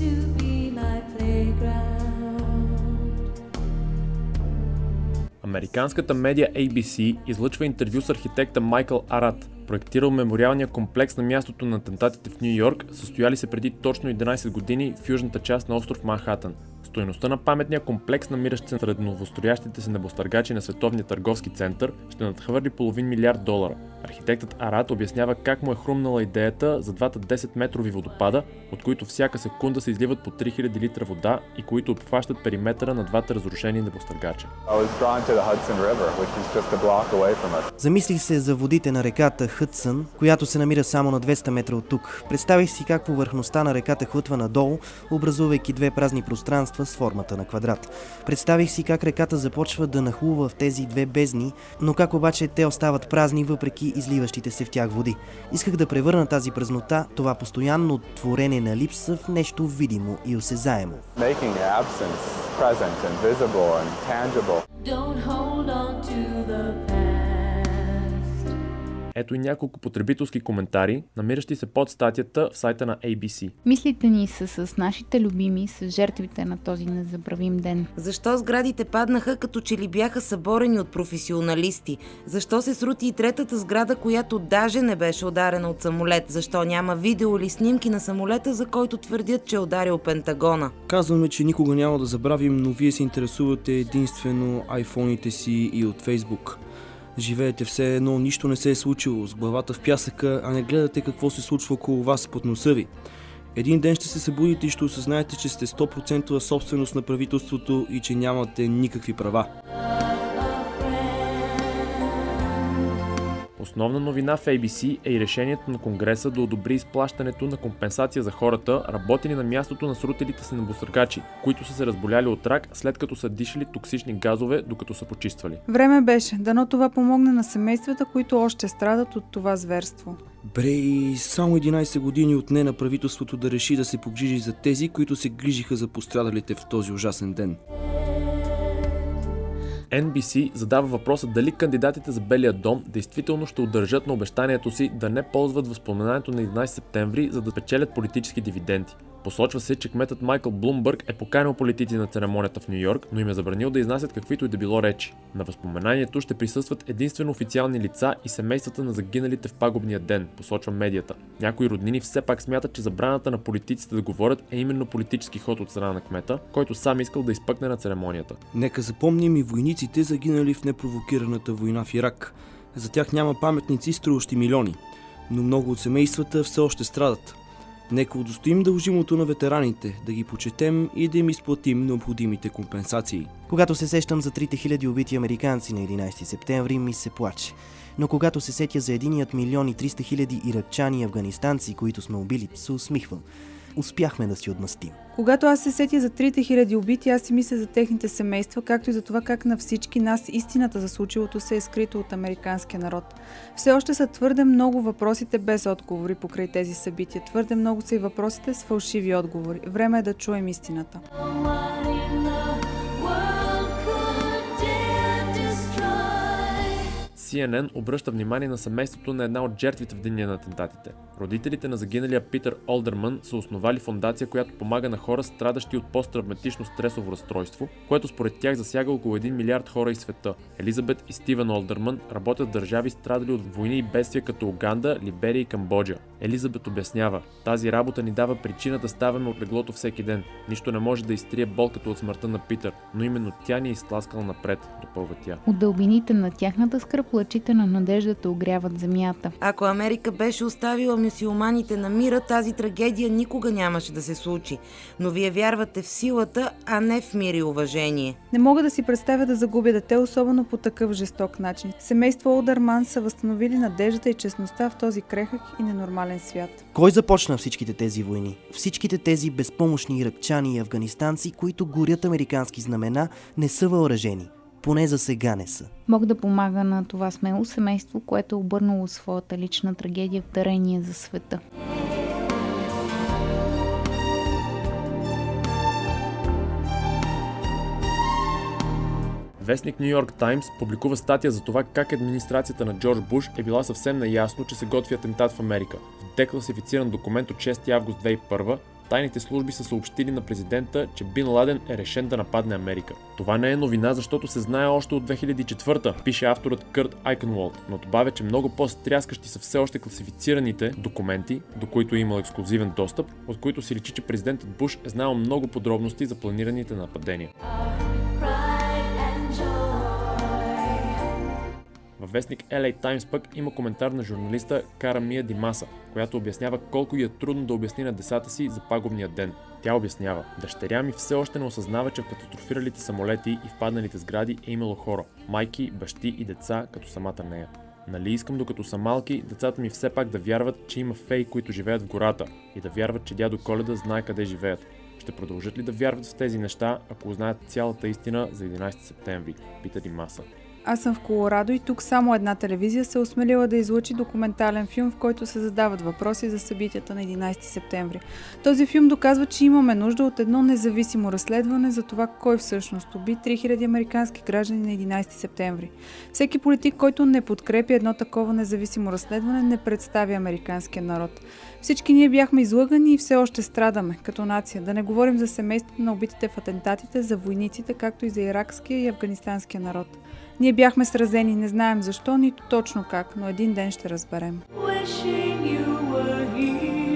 to be my playground. Американската медия ABC излъчва интервю с архитекта Майкъл Арат, проектирал мемориалния комплекс на мястото на атентатите в Ню Йорк, състояли се преди точно 11 години в южната част на остров Манхатън. Стойността на паметния комплекс, намиращ се сред новостроящите се небостъргачи на Световния търговски център, ще надхвърли $500 милиарда. Архитектът Арат обяснява как му е хрумнала идеята за двата 10-метрови водопада, от които всяка секунда се изливат по 3000 литра вода и които обхващат периметъра на двата разрушени небостъргача. Замислих се за водите на реката Хъдсън, която се намира само на 200 метра от тук. Представих си как повърхността на реката хлътва надолу, образувайки две празни пространства с формата на квадрат. Представих си как реката започва да нахлува в тези две бездни, но как обаче те остават празни въпреки изливащите се в тях води. Исках да превърна тази празнота, това постоянно творене на липса, в нещо видимо и осезаемо. Ето и няколко потребителски коментари, намиращи се под статията в сайта на ABC. Мислите ни са с нашите любими, с жертвите на този незабравим ден. Защо сградите паднаха, като че ли бяха съборени от професионалисти? Защо се срути и третата сграда, която даже не беше ударена от самолет? Защо няма видео или снимки на самолета, за който твърдят, че е ударил Пентагона? Казваме, че никога няма да забравим, но вие се интересувате единствено айфоните си и от Фейсбук. Живеете все едно, нищо не се е случило, с главата в пясъка, а не гледате какво се случва около вас под носа ви. Един ден ще се събудите и ще осъзнаете, че сте 100% собственост на правителството и че нямате никакви права. Основна новина в ABC е и решението на Конгреса да одобри изплащането на компенсация за хората, работени на мястото на срутилите се небостъргачи, които са се разболяли от рак, след като са дишали токсични газове, докато са почиствали. Време беше, дано това помогне на семействата, които още страдат от това зверство. Брей, само 11 години отне на правителството да реши да се погрижи за тези, които се грижиха за пострадалите в този ужасен ден. NBC задава въпроса дали кандидатите за Белия дом действително ще удържат на обещанието си да не ползват възпоменанието на 11 септември, за да спечелят политически дивиденти. Посочва се, че кметът Майкъл Блумбърг е поканил политици на церемонията в Ню Йорк, но им е забранил да изнасят каквито и да било речи. На възпоменанието ще присъстват единствено официални лица и семействата на загиналите в пагубния ден, посочва медията. Някои роднини все пак смятат, че забраната на политиците да говорят е именно политически ход от страна на кмета, който сам искал да изпъкне на церемонията. Нека запомним и войниците, загинали в непровокираната война в Ирак. За тях няма паметници, струващи милиони, но много от семействата все още страдат. Нека удостоим дължимото на ветераните, да ги почетем и да им изплатим необходимите компенсации. Когато се сещам за 3000 убити американци на 11 септември, ми се плаче. Но когато се сетя за 1 300 000 иракчани и афганистанци, които сме убили, се усмихвам. Успяхме да си отмъстим. Когато аз се сетя за 3000 убити, аз си мисля за техните семейства, както и за това как на всички нас истината за случилото се е скрито от американския народ. Все още са твърде много въпросите без отговори покрай тези събития. Твърде много са и въпросите с фалшиви отговори. Време е да чуем истината. CNN обръща внимание на семейството на една от жертвите в деня на атентатите. Родителите на загиналия Питър Олдърман са основали фондация, която помага на хора, страдащи от посттравматично стресово разстройство, което според тях засяга около 1 милиард хора из света. Елизабет и Стивен Олдърман работят в държави, страдали от войни и бедствия като Уганда, Либерия и Камбоджа. Елизабет обяснява: тази работа ни дава причина да ставаме от леглото всеки ден. Нищо не може да изтрие болката от смъртта на Питър, но именно тя ни е изтласкала напред, допълва тя. От дълбините на тяхната скръб лъчите на надеждата огряват земята. Ако Америка беше оставила мюсюлманите на мира, тази трагедия никога нямаше да се случи. Но вие вярвате в силата, а не в мир и уважение. Не мога да си представя да загубя дете, особено по такъв жесток начин. Семейство Олдърман са възстановили надеждата и честността в този крехък и ненормален свят. Кой започна всичките тези войни? Всичките тези безпомощни иракчани и афганистанци, които горят американски знамена, не са въоръжени. Поне за сега не са. Бог да помага на това смело семейство, което е обърнало своята лична трагедия в дарение за света. Вестник Ню Йорк Таймс публикува статия за това как администрацията на Джордж Буш е била съвсем наясно, че се готви атентат в Америка. В декласифициран документ от 6 август 2001 Тайните служби са съобщили на президента, че Бин Ладен е решен да нападне Америка. Това не е новина, защото се знае още от 2004, пише авторът Кърт Айкенволд, но добавя, че много по-стряскащи са все още класифицираните документи, до които е имал ексклузивен достъп, от които се личи, че президентът Буш е знаел много подробности за планираните нападения. Във вестник LA Times пък има коментар на журналиста Кара Мия Димаса, която обяснява колко й е трудно да обясни на децата си за пагубния ден. Тя обяснява: дъщеря ми все още не осъзнава, че в катастрофиралите самолети и в падналите сгради е имало хора, майки, бащи и деца, като самата нея. Нали искам, докато са малки, децата ми все пак да вярват, че има феи, които живеят в гората, и да вярват, че дядо Коледа знае къде живеят. Ще продължат ли да вярват в тези неща, ако узнаят цялата истина за 11 септември? Пита Димаса. Аз съм в Колорадо и тук само една телевизия се осмелила да излъчи документален филм, в който се задават въпроси за събитията на 11 септември. Този филм доказва, че имаме нужда от едно независимо разследване за това кой всъщност уби 3000 американски граждани на 11 септември. Всеки политик, който не подкрепи едно такова независимо разследване, не представя американския народ. Всички ние бяхме излъгани и все още страдаме като нация. Да не говорим за семействата на убитите в атентатите, за войниците, както и за иракския и афганистанския народ. Ние бяхме сразени, не знаем защо, нито точно как, но един ден ще разберем. Wishing you were here.